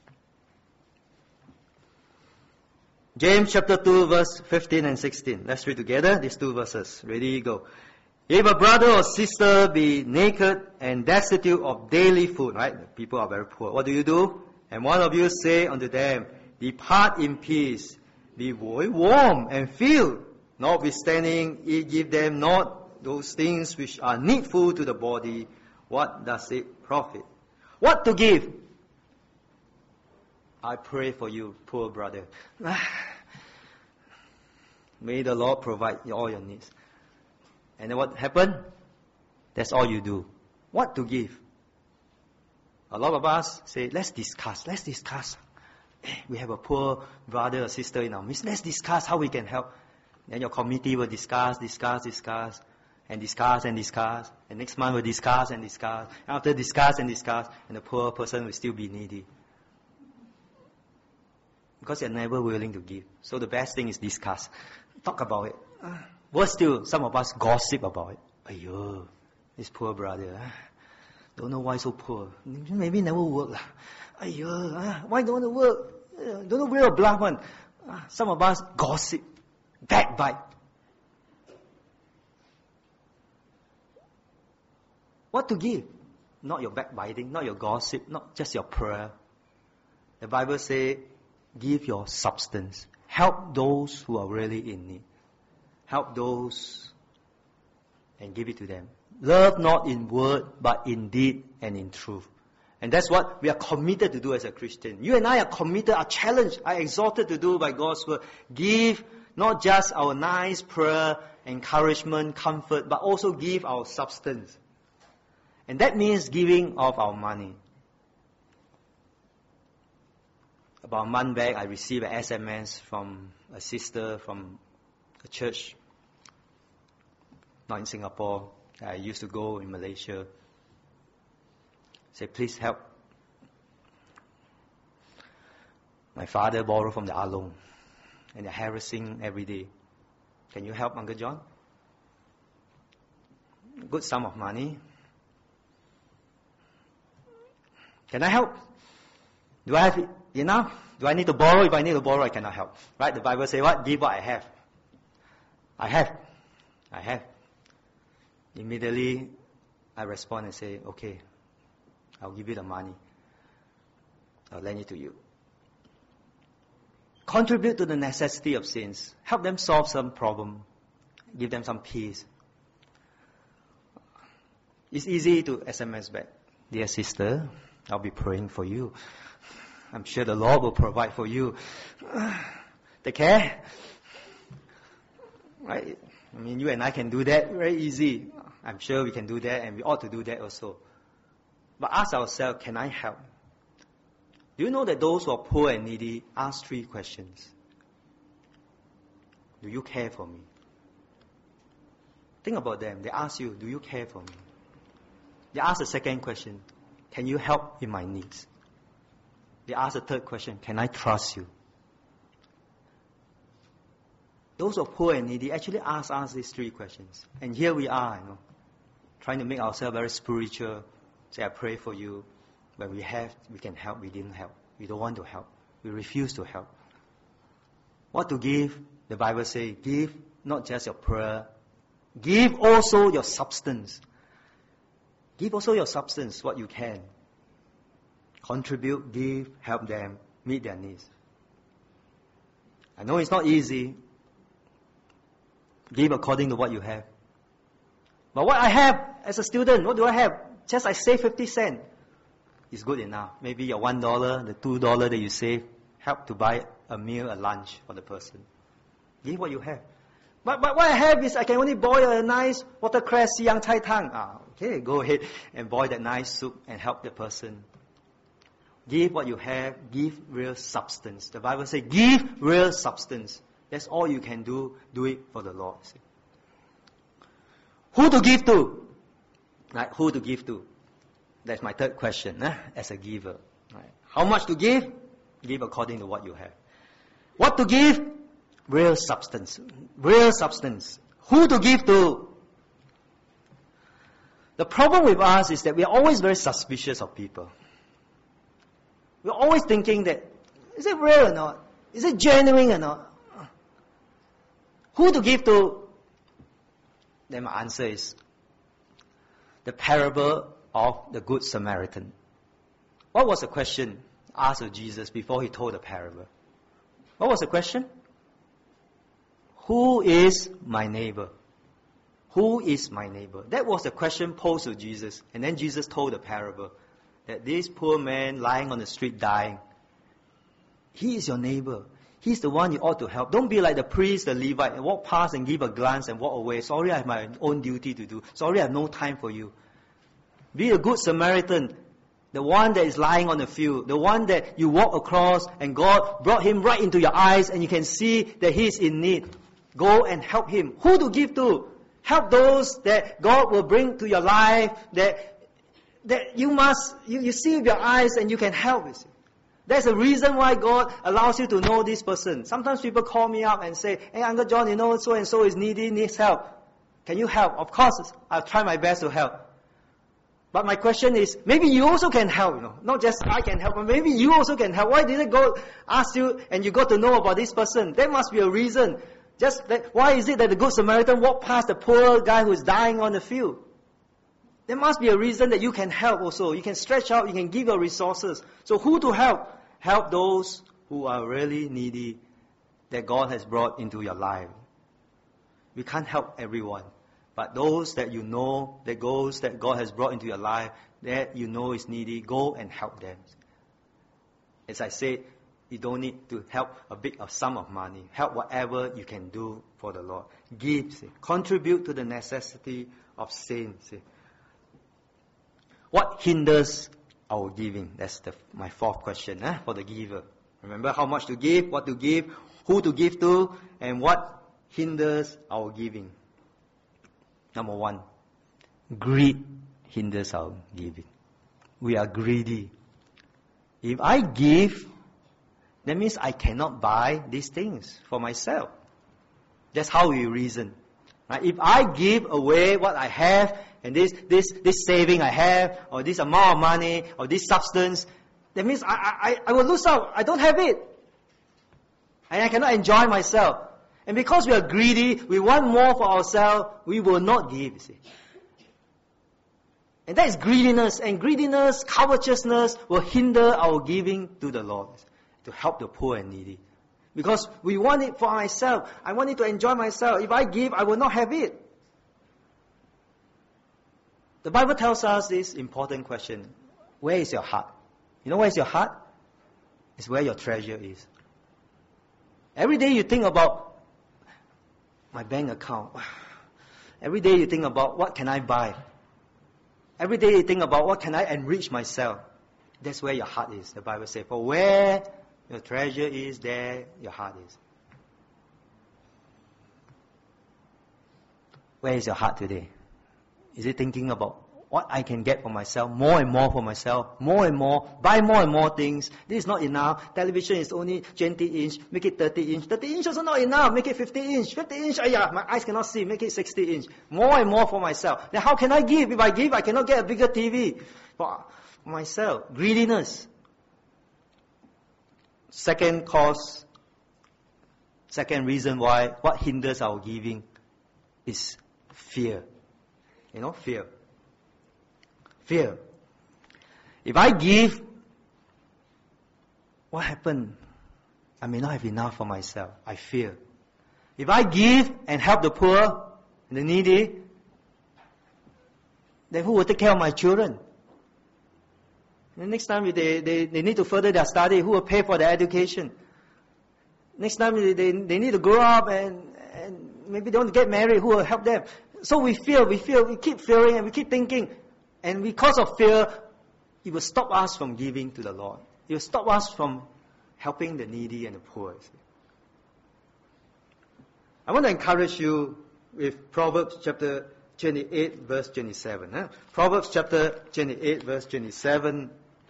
James chapter 2, verse 15 and 16. Let's read together these two verses. Ready, go. If a brother or sister be naked and destitute of daily food, right? People are very poor. What do? And one of you say unto them, depart in peace, be warm and filled. Notwithstanding, ye give them not those things which are needful to the body. What does it profit? What to give? I pray for you, poor brother. May the Lord provide all your needs. And then what happened? That's all you do. What to give? A lot of us say, let's discuss. We have a poor brother or sister in our midst. Let's discuss how we can help. Then your committee will discuss. And next month we'll discuss. After discuss, and the poor person will still be needy. Because you're never willing to give. So the best thing is discuss. Talk about it. Worse still, some of us gossip about it. Aiyo, this poor brother. Don't know why so poor. Maybe never work. Aiyo, why don't want to work? Don't know where a bluff one. Some of us gossip. Backbite. What to give? Not your backbiting, not your gossip, not just your prayer. The Bible says, give your substance. Help those who are really in need. Help those and give it to them. Love not in word, but in deed and in truth. And that's what we are committed to do as a Christian. You and I are committed, are challenged, are exhorted to do by God's word. Give not just our nice prayer, encouragement, comfort, but also give our substance. And that means giving of our money. About a month back, I received an SMS from a sister from a church, not in Singapore. I used to go in Malaysia. Say, please help. My father borrowed from the Along, and they're harassing every day. Can you help, Uncle John? Good sum of money. Can I help? Do I have enough? Do I need to borrow? If I need to borrow, I cannot help. Right? The Bible says what? Give what I have. I have. Immediately, I respond and say, okay, I'll give you the money. I'll lend it to you. Contribute to the necessity of saints. Help them solve some problem. Give them some peace. It's easy to SMS back. Dear sister, I'll be praying for you. I'm sure the Lord will provide for you. Take care. Right? I mean, you and I can do that very easy. I'm sure we can do that, and we ought to do that also. But ask ourselves, can I help? Do you know that those who are poor and needy ask 3 questions? Do you care for me? Think about them. They ask you, do you care for me? They ask the second question, can you help in my needs? They ask the third question, can I trust you? Those who are poor and needy actually ask us these 3 questions. And here we are, trying to make ourselves very spiritual. Say, I pray for you. When we can help. We didn't help. We don't want to help. We refuse to help. What to give? The Bible says, give not just your prayer. Give also your substance. Give also your substance, what you can. Contribute, give, help them, meet their needs. I know it's not easy. Give according to what you have. But what I have as a student, what do I have? Just I save 50 cents. It's good enough. Maybe your $1, the $2 that you save, help to buy a meal, a lunch for the person. Give what you have. But what I have is I can only boil a nice watercress siang cai tang. Okay, go ahead and boil that nice soup and help the person. Give what you have. Give real substance. The Bible says, give real substance. That's all you can do. Do it for the Lord. See? Who to give to? Right? Who to give to? That's my third question. As a giver. Right? How much to give? Give according to what you have. What to give? Real substance. Real substance. Who to give to? The problem with us is that we are always very suspicious of people. We're always thinking that, is it real or not? Is it genuine or not? Who to give to? Then my answer is the parable of the Good Samaritan. What was the question asked of Jesus before he told the parable? What was the question? Who is my neighbor? Who is my neighbor? That was the question posed to Jesus. And then Jesus told the parable that this poor man lying on the street dying, he is your neighbor. He's the one you ought to help. Don't be like the priest, the Levite, and walk past and give a glance and walk away. Sorry, I have my own duty to do. Sorry, I have no time for you. Be a good Samaritan. The one that is lying on the field. The one that you walk across and God brought him right into your eyes and you can see that he is in need. Go and help him. Who to give to? Help those that God will bring to your life that you see with your eyes and you can help. That's the reason why God allows you to know this person. Sometimes people call me up and say, hey, Uncle John, you know so and so is needy, needs help. Can you help? Of course, I'll try my best to help. But my question is, maybe you also can help, Not just I can help, but maybe you also can help. Why didn't God ask you and you got to know about this person? There must be a reason. Why is it that the Good Samaritan walked past the poor guy who is dying on the field? There must be a reason that you can help also. You can stretch out, you can give your resources. So who to help? Help those who are really needy that God has brought into your life. We can't help everyone. But those that you know, that God has brought into your life, that you know is needy, go and help them. As I said, you don't need to help a big sum of money. Help whatever you can do for the Lord. Give, contribute to the necessity of saints. What hinders our giving? That's my fourth question for the giver. Remember how much to give, what to give, who to give to, and what hinders our giving. Number one, greed hinders our giving. We are greedy. If I give, that means I cannot buy these things for myself. That's how we reason. Right? If I give away what I have, and this saving I have, or this amount of money, or this substance, that means I will lose out. I don't have it. And I cannot enjoy myself. And because we are greedy, we want more for ourselves, we will not give, And that is greediness. And greediness, covetousness will hinder our giving to the Lord, to help the poor and needy. Because we want it for myself. I want it to enjoy myself. If I give, I will not have it. The Bible tells us this important question. Where is your heart? You know where is your heart? It's where your treasure is. Every day you think about my bank account. Every day you think about what can I buy. Every day you think about what can I enrich myself. That's where your heart is. The Bible says, for where your treasure is, there your heart is. Where is your heart today? Is it thinking about what I can get for myself, more and more for myself, more and more, buy more and more things? This is not enough. Television is only 20 inch, make it 30 inch. 30 inch also not enough, make it 50 inch. 50 inch, my eyes cannot see, make it 60 inch. More and more for myself. Then how can I give? If I give, I cannot get a bigger TV for myself. Greediness. Second cause Second reason why, what hinders our giving is fear. Fear. Fear. If I give, what happens? I may not have enough for myself. I fear. If I give and help the poor and the needy, then who will take care of my children? And next time they need to further their study, who will pay for their education? Next time they need to grow up and maybe they want to get married, who will help them? So we fear, we keep fearing and we keep thinking. And because of fear, it will stop us from giving to the Lord. It will stop us from helping the needy and the poor. I want to encourage you with Proverbs chapter 28 verse 27. Proverbs chapter 28 verse 27.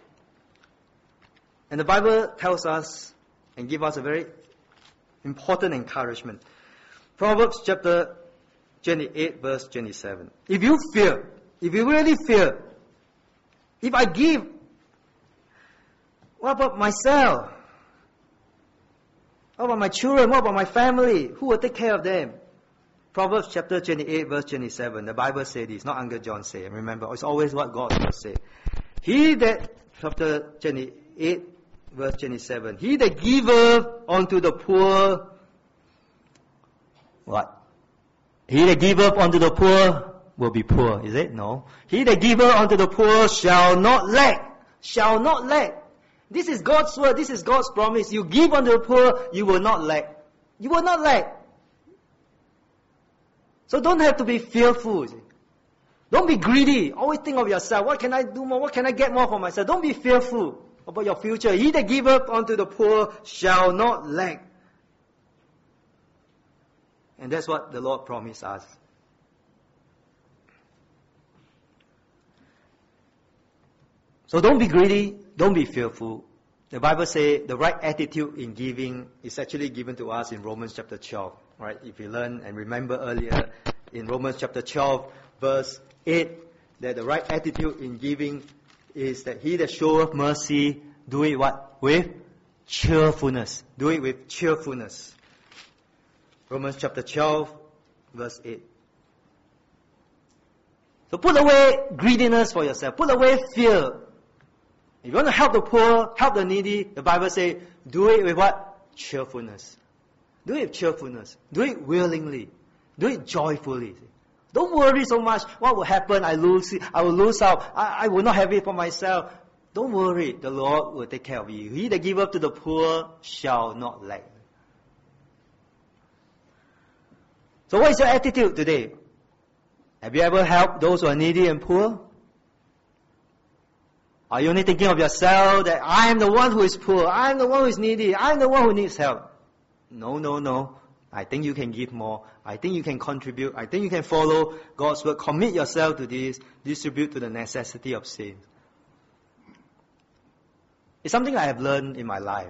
And the Bible tells us and gives us a very important encouragement. Proverbs chapter 28 verse 27. If you really fear, if I give, what about myself? What about my children? What about my family? Who will take care of them? Proverbs chapter 28 verse 27. The Bible says this, not Uncle John say. Remember, it's always what God will say. Chapter 28 verse 27. He that giveth unto the poor, what? He that giveth unto the poor will be poor, is it? No. He that giveth unto the poor shall not lack. Shall not lack. This is God's word. This is God's promise. You give unto the poor, you will not lack. You will not lack. So don't have to be fearful. Don't be greedy. Always think of yourself. What can I do more? What can I get more for myself? Don't be fearful about your future. He that giveth unto the poor shall not lack. And that's what the Lord promised us. So don't be greedy. Don't be fearful. The Bible says the right attitude in giving is actually given to us in Romans chapter 12. Right? If you learn and remember earlier in Romans chapter 12 verse 8, that the right attitude in giving is that he that showeth mercy, do it what? With cheerfulness. Do it with cheerfulness. Romans chapter 12 verse 8. So put away greediness for yourself. Put away fear. If you want to help the poor, help the needy, the Bible says, do it with what? Cheerfulness. Do it with cheerfulness. Do it willingly. Do it joyfully. Don't worry so much. What will happen? I will lose out. I will not have it for myself. Don't worry. The Lord will take care of you. He that giveth to the poor shall not lack. So what is your attitude today? Have you ever helped those who are needy and poor? Are you only thinking of yourself that I am the one who is poor, I am the one who is needy, I am the one who needs help? No. I think you can give more. I think you can contribute. I think you can follow God's word. Commit yourself to this. Distribute to the necessity of sin. It's something I have learned in my life.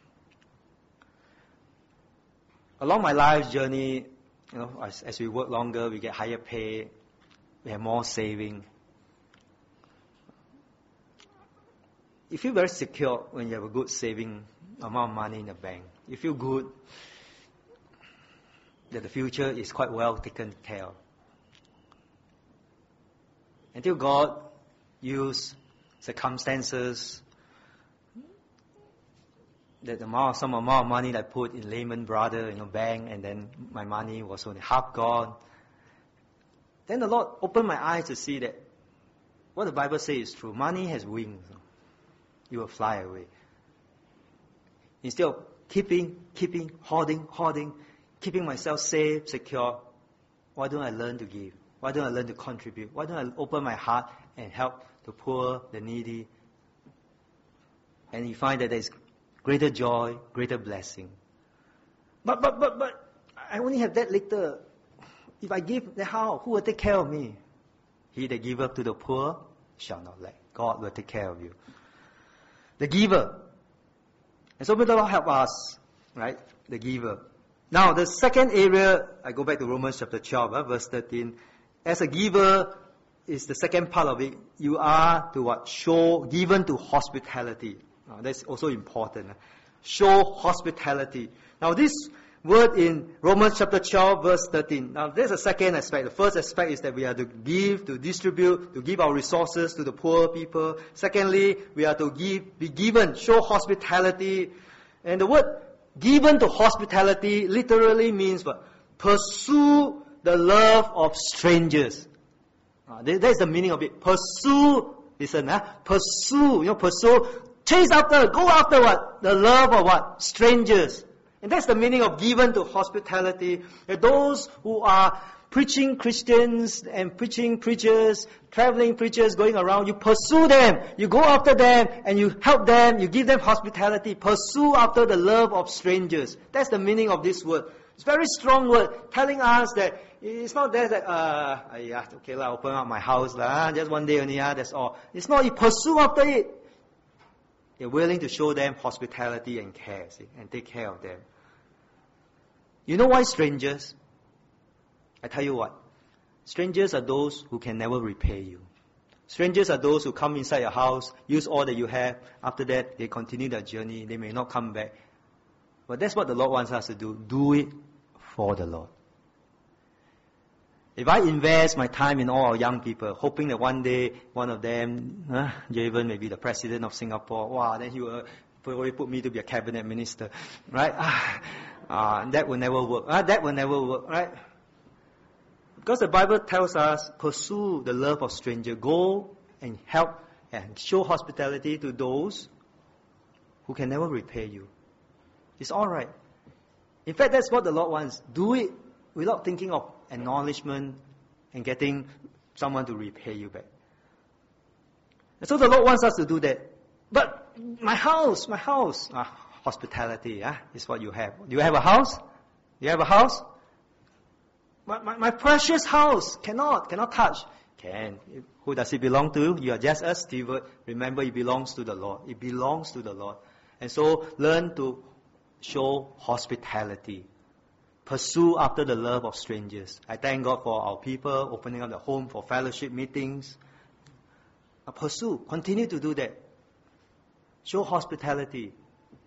Along my life's journey, as we work longer, we get higher pay, we have more saving. You feel very secure when you have a good saving amount of money in the bank. You feel good that the future is quite well taken care of. Until God used circumstances that some amount of money that I put in Lehman Brothers, bank, and then my money was only half gone. Then the Lord opened my eyes to see that what the Bible says is true. Money has wings. You will fly away. Instead of keeping, hoarding, keeping myself safe, secure, why don't I learn to give? Why don't I learn to contribute? Why don't I open my heart and help the poor, the needy? And you find that there is greater joy, greater blessing. But I only have that little. If I give, then how? Who will take care of me? He that giveth to the poor shall not lack. God will take care of you. The giver. And so may the Lord help us, right? The giver. Now, the second area, I go back to Romans chapter 12, verse 13. As a giver is the second part of it. You are to what? Given to hospitality. That's also important. Show hospitality. Now, this word in Romans chapter 12, verse 13. Now, there's a second aspect. The first aspect is that we are to give, to distribute, to give our resources to the poor people. Secondly, we are to be given, show hospitality. And the word given to hospitality literally means what? Pursue the love of strangers. That's the meaning of it. Pursue, listen, pursue, pursue, chase after, go after what? The love of what? Strangers. And that's the meaning of given to hospitality. That those who are preaching Christians and preaching preachers, traveling preachers going around, you pursue them, you go after them, and you help them, you give them hospitality. Pursue after the love of strangers. That's the meaning of this word. It's a very strong word, telling us that it's not that, okay, open up my house, just one day only, that's all. It's not, you pursue after it. You're willing to show them hospitality and care, see, and take care of them. You know why strangers? I tell you what. Strangers are those who can never repay you. Strangers are those who come inside your house, use all that you have. After that, they continue their journey. They may not come back. But that's what the Lord wants us to do. Do it for the Lord. If I invest my time in all our young people, hoping that one day one of them, Javen may be the president of Singapore, then he will probably put me to be a cabinet minister, right? That will never work. That will never work, right? Because the Bible tells us, pursue the love of stranger. Go and help and show hospitality to those who can never repay you. It's all right. In fact, that's what the Lord wants. Do it without thinking of acknowledgement and getting someone to repay you back. And so the Lord wants us to do that. But my house, hospitality, is what you have. Do you have a house? Do you have a house? My precious house, cannot touch. Can. Who does it belong to? You are just a steward. Remember, it belongs to the Lord. It belongs to the Lord. And so, learn to show hospitality. Pursue after the love of strangers. I thank God for our people opening up the home for fellowship meetings. Pursue. Continue to do that. Show hospitality.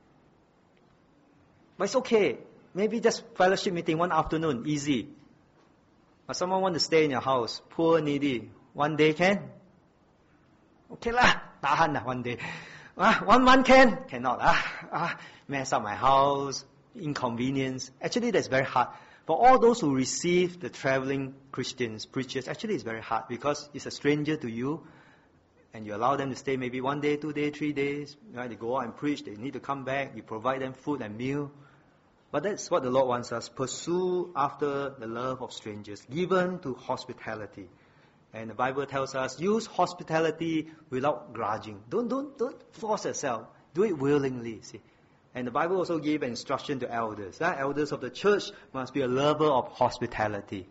But it's okay. Maybe just fellowship meeting one afternoon, easy. But someone want to stay in your house, poor, needy, one day can? Okay lah, tahan lah one day. 1 month can? Cannot. Mess up my house, inconvenience. Actually, that's very hard. For all those who receive the traveling Christians, preachers, actually it's very hard because it's a stranger to you. And you allow them to stay maybe 1 day, 2 days, 3 days. Right? They go out and preach. They need to come back. You provide them food and meal. But that's what the Lord wants us. Pursue after the love of strangers. Given to hospitality. And the Bible tells us, use hospitality without grudging. Don't force yourself. Do it willingly. See? And the Bible also gave an instruction to elders. Elders of the church must be a lover of hospitality.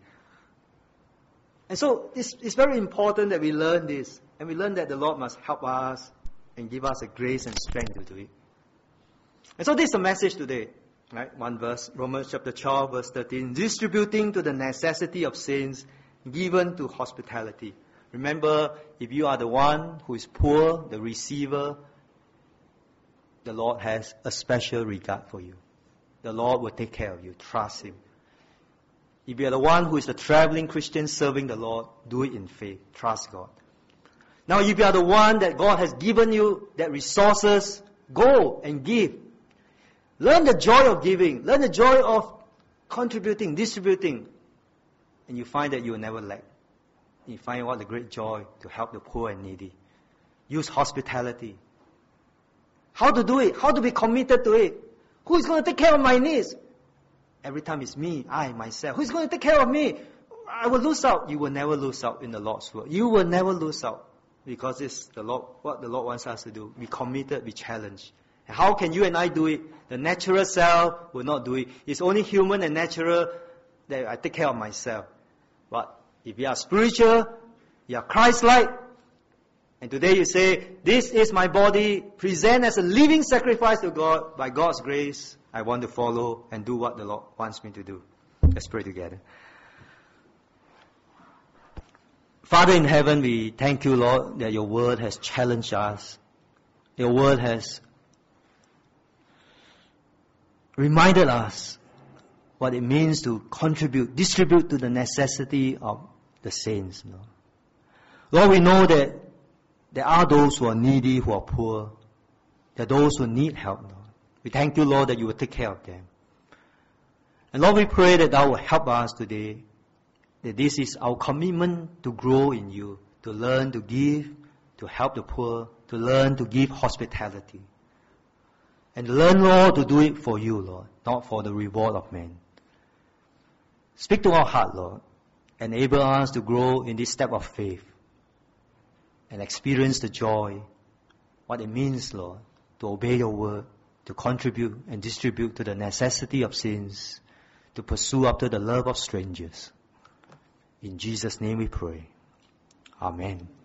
And so it's very important that we learn this. And we learn that the Lord must help us and give us the grace and strength to do it. And so this is the message today. Right? One verse, Romans chapter 12, verse 13. Distributing to the necessity of saints, given to hospitality. Remember, if you are the one who is poor, the receiver, the Lord has a special regard for you. The Lord will take care of you. Trust Him. If you are the one who is the traveling Christian serving the Lord, do it in faith. Trust God. Now, if you are the one that God has given you that resources, go and give. Learn the joy of giving. Learn the joy of contributing, distributing. And you find that you will never lack. You find what a great joy to help the poor and needy. Use hospitality. How to do it? How to be committed to it? Who is going to take care of my needs? Every time it's me, myself. Who is going to take care of me? I will lose out. You will never lose out in the Lord's word. You will never lose out. Because it's what the Lord wants us to do. Be committed, be challenged. How can you and I do it? The natural self will not do it. It's only human and natural that I take care of myself. But if you are spiritual, you are Christ-like, and today you say, this is my body, present as a living sacrifice to God, by God's grace, I want to follow and do what the Lord wants me to do. Let's pray together. Father in heaven, we thank you, Lord, that your word has challenged us. Your word has reminded us what it means to contribute, distribute to the necessity of the saints, Lord. Lord, we know that there are those who are needy, who are poor. There are those who need help, Lord. We thank you, Lord, that you will take care of them. And Lord, we pray that thou will help us today, that this is our commitment to grow in you, to learn to give, to help the poor, to learn to give hospitality. And learn, Lord, to do it for you, Lord, not for the reward of men. Speak to our heart, Lord. Enable us to grow in this step of faith and experience the joy, what it means, Lord, to obey your word, to contribute and distribute to the necessity of sins, to pursue after the love of strangers. In Jesus' name we pray. Amen.